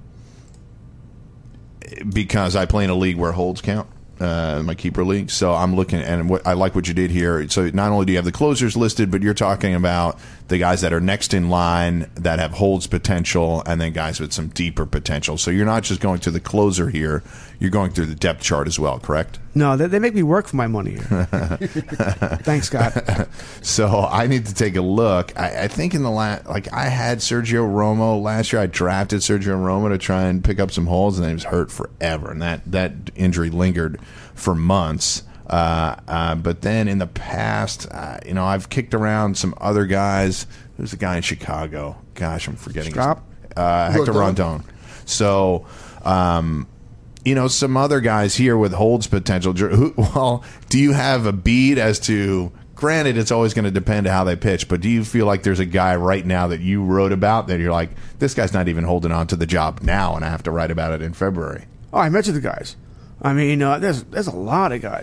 because I play in a league where holds count. Uh, my keeper league. So I'm looking, and what, I like what you did here. So not only do you have the closers listed, but you're talking about the guys that are next in line that have holds potential, and then guys with some deeper potential. So you're not just going to the closer here; you're going through the depth chart as well. Correct? No, they, they make me work for my money here. Thanks, Scott. So I need to take a look. I, I think in the last, like I had Sergio Romo last year. I drafted Sergio Romo to try and pick up some holes, and then he was hurt forever, and that that injury lingered for months. Uh, uh, but then in the past, uh, you know, I've kicked around some other guys. There's a guy in Chicago. Gosh, I'm forgetting. His, uh, Hector Rondon. So, um, you know, some other guys here with holds potential. Who, well, do you have a bead as to? Granted, it's always going to depend on how they pitch, but do you feel like there's a guy right now that you wrote about that you're like, this guy's not even holding on to the job now, and I have to write about it in February? Oh, I mentioned the guys. I mean, uh, there's there's a lot of guys.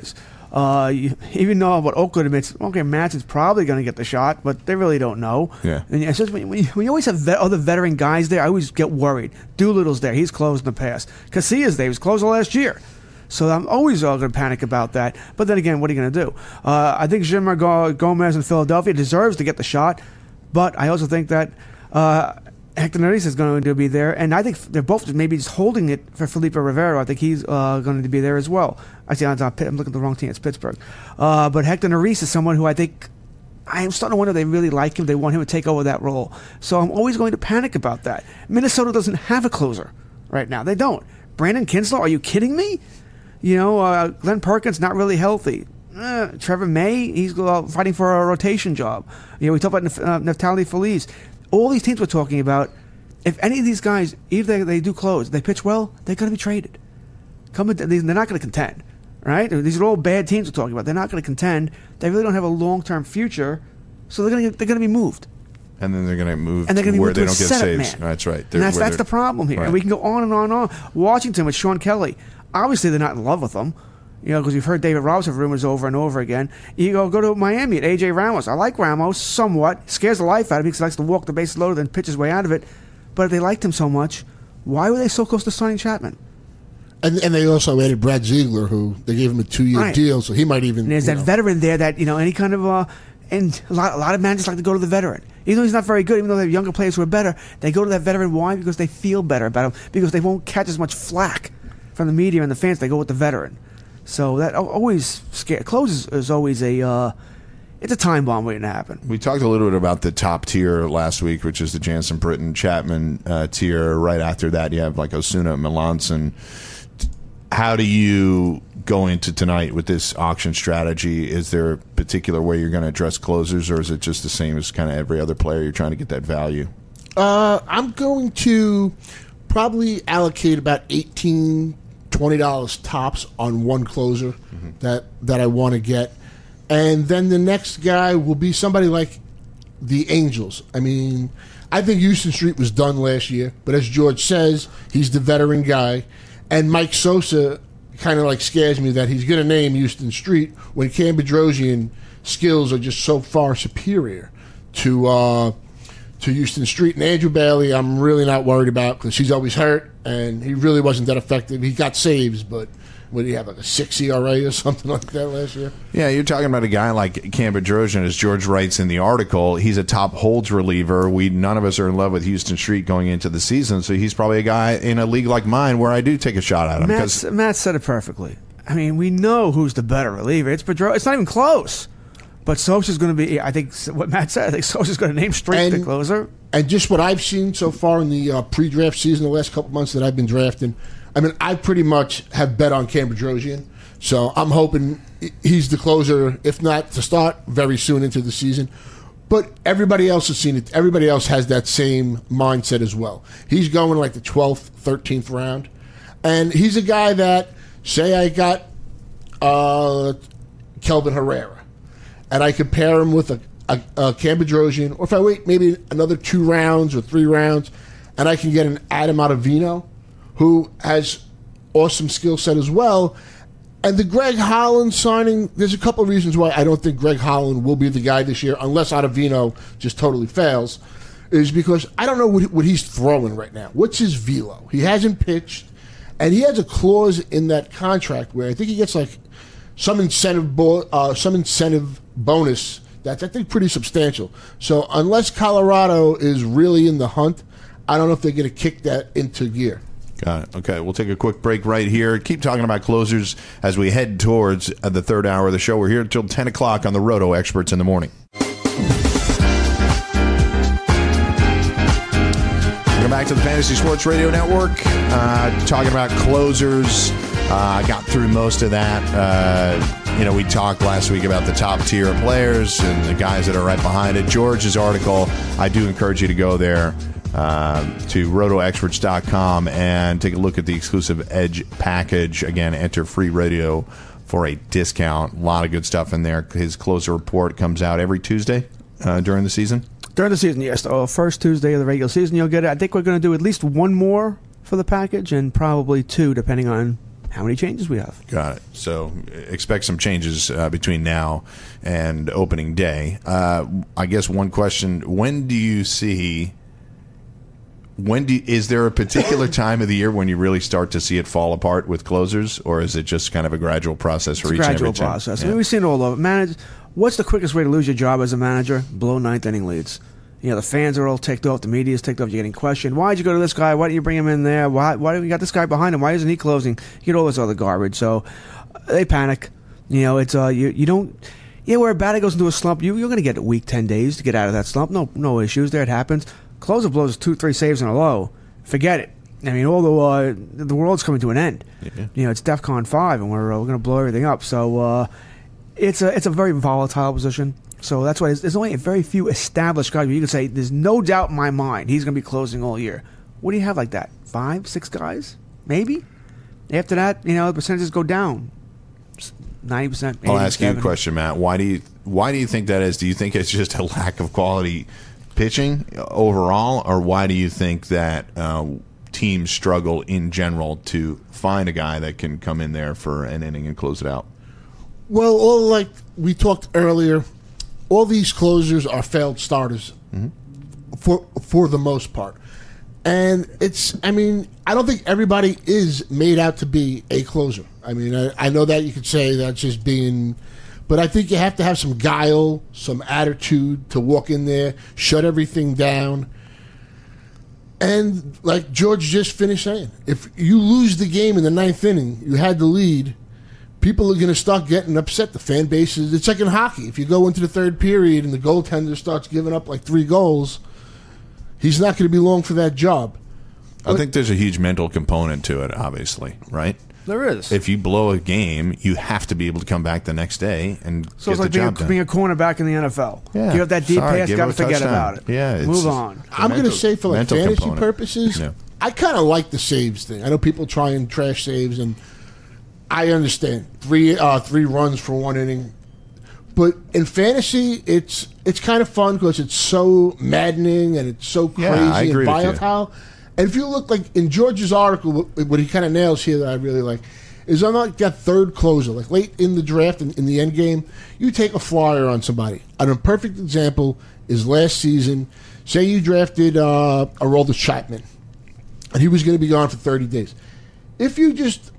Uh, you, even though what Oakland admits, okay, Matson's probably going to get the shot, but they really don't know. Yeah. And it's just when, when, you, when you always have vet, other veteran guys there, I always get worried. Doolittle's there; he's closed in the past. Casillas there; he was closed last year. So I'm always uh, going to panic about that. But then again, what are you going to do? Uh, I think Jimmer Go- Gomez in Philadelphia deserves to get the shot, but I also think that. Uh, Hector Neris is going to be there, and I think they're both maybe just holding it for Felipe Rivero. I think he's uh, going to be there as well. Actually, I'm, I'm looking at the wrong team. It's Pittsburgh. Uh, but Hector Neris is someone who I think I'm starting to wonder if they really like him. They want him to take over that role. So I'm always going to panic about that. Minnesota doesn't have a closer right now. They don't. Brandon Kinsler, are you kidding me? You know, uh, Glenn Perkins, not really healthy. Uh, Trevor May, he's uh, fighting for a rotation job. You know, we talked about Nef- uh, Neftali Feliz. All these teams we're talking about, if any of these guys, if they, they do close, they pitch well, they're going to be traded. Come, they're not going to contend, right? These are all bad teams we're talking about. They're not going to contend. They really don't have a long-term future, so they're going to they're going to be moved. And then they're going to move and they're gonna where be they moved don't to get a setup saves. man. That's right. And They're- that's where that's the they're- problem here. Right. And we can go on and on and on. Washington with Sean Kelly. Obviously, they're not in love with him. You know, because you've heard David Robinson rumors over and over again. You go go to Miami at A J Ramos. I like Ramos somewhat. Scares the life out of me because he likes to walk the bases loaded and pitch his way out of it. But if they liked him so much, why were they so close to signing Chapman? And, and they also added Brad Ziegler, who they gave him a two-year Right. deal, so he might even. And there's you that know. veteran there that, you know, any kind of, uh, and a lot, a lot of managers like to go to the veteran. Even though he's not very good, even though they have younger players who are better, they go to that veteran. Why? Because they feel better about him. Because they won't catch as much flack from the media and the fans. They go with the veteran. So that al- always scare. Close is, is always a, uh, it's a time bomb waiting to happen. We talked a little bit about the top tier last week, which is the Jansen Britton Chapman uh, tier. Right after that, you have like Osuna and Melanson. How do you go into tonight with this auction strategy? Is there a particular way you're going to address closers, or is it just the same as kind of every other player? You're trying to get that value. Uh, I'm going to probably allocate about eighteen dollars, twenty dollars tops on one closer mm-hmm. that, that I want to get. And then the next guy will be somebody like the Angels. I mean, I think Houston Street was done last year, but as George says, he's the veteran guy. And Mike Sosa kind of like scares me that he's going to name Houston Street when Cam Bedrosian skills are just so far superior to uh, to Houston Street. And Andrew Bailey, I'm really not worried about because he's always hurt, and he really wasn't that effective. He got saves, but what did he have, like a six E R A or something like that last year? Yeah, you're talking about a guy like Cam Bedrosian, as George writes in the article. He's a top holds reliever. We none of us are in love with Houston Street going into the season, so he's probably a guy in a league like mine where I do take a shot at him. Matt, 'cause- Matt said it perfectly. I mean, we know who's the better reliever. It's Pedro. It's not even close. But Sosa's going to be, I think, what Matt said, I think Sosa's going to name Street And- the closer. And just what I've seen so far in the uh, pre-draft season, the last couple months that I've been drafting, I mean, I pretty much have bet on Cam Bedrosian. So I'm hoping he's the closer, if not to start, very soon into the season. But everybody else has seen it. Everybody else has that same mindset as well. He's going like the twelfth, thirteenth round. And he's a guy that, say I got uh, Kelvin Herrera, and I compare him with a, a, a Cam Bedrosian, or if I wait maybe another two rounds or three rounds, and I can get an Adam Ottavino, who has awesome skill set as well. And the Greg Holland signing, there's a couple of reasons why I don't think Greg Holland will be the guy this year, unless Ottavino just totally fails, is because I don't know what, what he's throwing right now. What's his velo? He hasn't pitched, and he has a clause in that contract where I think he gets like some incentive, bo- uh, some incentive bonus that's, I think, pretty substantial. So unless Colorado is really in the hunt, I don't know if they're going to kick that into gear. Got it. Okay, we'll take a quick break right here. Keep talking about closers as we head towards uh, the third hour of the show. We're here until ten o'clock on the Roto Experts in the Morning. Welcome back to the Fantasy Sports Radio Network. Uh, talking about closers. I uh, got through most of that. Uh, you know, we talked last week about the top tier of players and the guys that are right behind it. George's article, I do encourage you to go there. Uh, to roto experts dot com and take a look at the exclusive Edge package. Again, enter free radio for a discount. A lot of good stuff in there. His closer report comes out every Tuesday uh, during the season. During the season, yes. Oh, first Tuesday of the regular season, you'll get it. I think we're going to do at least one more for the package and probably two, depending on how many changes we have. Got it. So expect some changes uh, between now and opening day. Uh, I guess one question: when do you see? When do is there a particular time of the year when you really start to see it fall apart with closers, or is it just kind of a gradual process for it's each a gradual and every team? process? Yeah. I mean, we've seen it all over. Manage. What's the quickest way to lose your job as a manager? Blow ninth inning leads. You know, the fans are all ticked off. The media is ticked off. You're getting questioned. Why did you go to this guy? Why didn't you bring him in there? Why Why do we got this guy behind him? Why isn't he closing? You get all this other garbage. So uh, they panic. You know, it's uh, you you don't. Yeah, where a batter goes into a slump, you you're going to get a week, ten days to get out of that slump. No no issues there. It happens. Closer blows two, three saves in a row. Forget it. I mean, although uh, the world's coming to an end, yeah. you know, it's DEFCON five, and we're uh, we're going to blow everything up. So uh, it's a it's a very volatile position. So that's why there's, there's only a very few established guys where you can say there's no doubt in my mind he's going to be closing all year. What do you have like that? Five, six guys, maybe. After that, you know, the percentages go down. Ninety percent. I'll ask you a question, Matt. Why do you why do you think that is? Do you think it's just a lack of quality pitching overall, or why do you think that uh, teams struggle in general to find a guy that can come in there for an inning and close it out? Well, all like we talked earlier, all these closers are failed starters mm-hmm. for for the most part. And it's, I mean, I don't think everybody is made out to be a closer. I mean, I, I know that you could say that's just being, but I think you have to have some guile, some attitude to walk in there, shut everything down. And like George just finished saying, if you lose the game in the ninth inning, you had the lead, people are going to start getting upset. The fan base is, it's like in hockey. If you go into the third period and the goaltender starts giving up like three goals, he's not going to be long for that job. I think there's a huge mental component to it, obviously, right? There is. If you blow a game, you have to be able to come back the next day and so get it's like the being, job a, done. being a cornerback in the N F L. Yeah. Give up that deep Sorry, pass, give got to it a forget touchdown. about it. Yeah, it's Move just- on. I'm going to say for like mental fantasy component. purposes, Yeah. I kind of like the saves thing. I know people try and trash saves, and I understand three uh, three runs for one inning. But in fantasy, it's it's kind of fun because it's so maddening and it's so crazy Yeah, I agree and with you. volatile. And if you look like in George's article, what, what he kind of nails here that I really like is on like that third closer, like late in the draft and in the end game, you take a flyer on somebody. And a perfect example is last season. Say you drafted uh, Aroldis Chapman, and he was going to be gone for thirty days. If you just,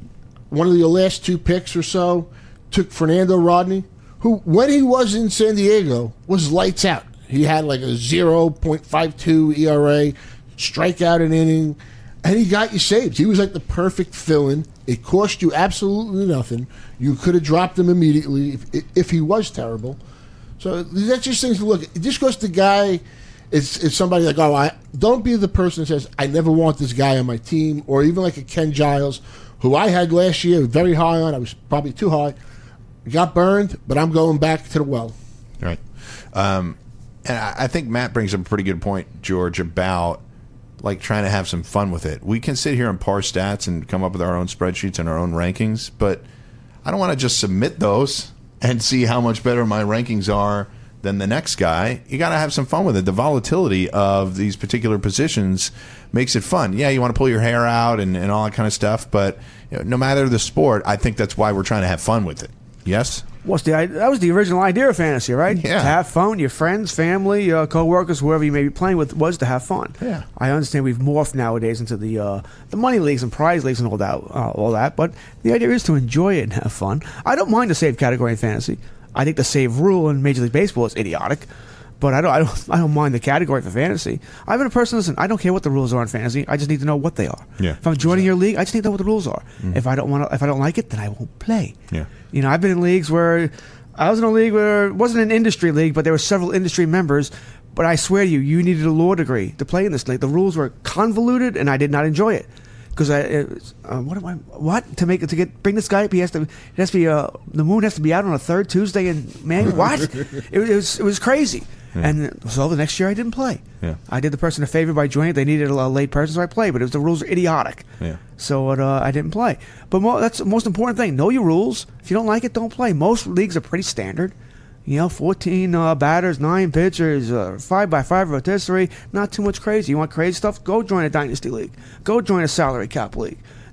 one of your last two picks or so, took Fernando Rodney, who, when he was in San Diego, was lights out. He had like a zero point five two E R A, strikeout an inning, and he got you saves. He was like the perfect fill-in. It cost you absolutely nothing. You could have dropped him immediately if, if he was terrible. So that's just things to look at. Just because the guy is, is somebody like, oh, I don't be the person that says, I never want this guy on my team, or even like a Ken Giles, who I had last year very high on. I was probably too high. Got burned, but I'm going back to the well. Right. Um, and I I think Matt brings up a pretty good point, George, about like trying to have some fun with it. We can sit here and parse stats and come up with our own spreadsheets and our own rankings, but I don't want to just submit those and see how much better my rankings are than the next guy. You got to have some fun with it. The volatility of these particular positions makes it fun. Yeah, you want to pull your hair out and, and all that kind of stuff, but you know, no matter the sport, I think that's why we're trying to have fun with it. Yes? What's the i- that was the original idea of fantasy, right? Yeah. To have fun, your friends, family, uh, co-workers, whoever you may be playing with, was to have fun. Yeah. I understand we've morphed nowadays into the uh, the money leagues and prize leagues and all that, uh, all that, but the idea is to enjoy it and have fun. I don't mind the save category in fantasy. I think the save rule in Major League Baseball is idiotic, but I don't, I don't, I don't mind the category for fantasy. I've been a person. Listen, I don't care what the rules are in fantasy. I just need to know what they are. Yeah. If I'm joining your league, I just need to know what the rules are. Mm. If I don't want to, if I don't like it, then I won't play. Yeah. You know, I've been in leagues where I was in a league where it wasn't an industry league, but there were several industry members. But I swear to you, you needed a law degree to play in this league. The rules were convoluted, and I did not enjoy it. Because I, it was, uh, what am I? What to make it to get bring this guy up? He has to. It has to be. Uh, the moon has to be out on a third Tuesday in May. What? it, it was. It was crazy. Yeah. And so the next year I didn't play. Yeah. I did the person a favor by joining. They needed a, a late person, so I played. But it was, the rules were idiotic. Yeah. So it, uh, I didn't play. But mo- that's the most important thing. Know your rules. If you don't like it, don't play. Most leagues are pretty standard. You know, fourteen uh, batters, nine pitchers, uh, five by five rotisserie. Not too much crazy. You want crazy stuff? Go join a dynasty league. Go join a salary cap league.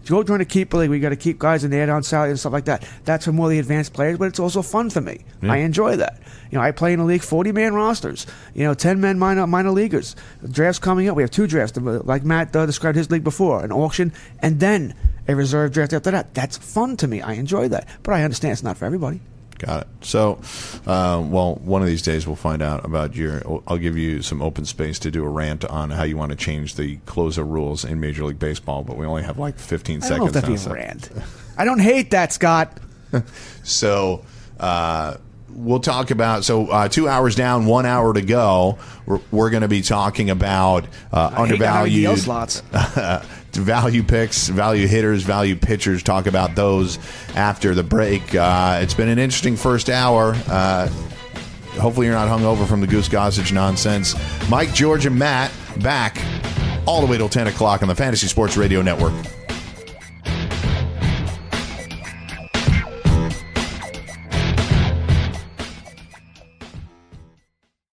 go during the keeper league, we got to keep guys in the add-on salary and stuff like that. That's for more the advanced players, but it's also fun for me. Yeah. I enjoy that. You know, I play in a league, forty-man rosters. You know, ten-man minor minor leaguers. Drafts coming up. We have two drafts, like Matt uh, described his league before, an auction, and then a reserve draft after that. That's fun to me. I enjoy that, but I understand it's not for everybody. Got it. So, uh, well, one of these days we'll find out about your. I'll give you some open space to do a rant on how you want to change the closer rules in Major League Baseball, but we only have like fifteen I don't know seconds. if that'd be now, a so- rant. I don't hate that, Scott. So, uh, we'll talk about. So, uh, two hours down, one hour to go. We're, we're going to be talking about uh, I hate not having D L undervalued slots. value picks, value hitters, value pitchers. Talk about those after the break. Uh, it's been an interesting first hour. Uh, hopefully, you're not hungover from the Goose Gossage nonsense. Mike, George, and Matt back all the way till ten o'clock on the Fantasy Sports Radio Network.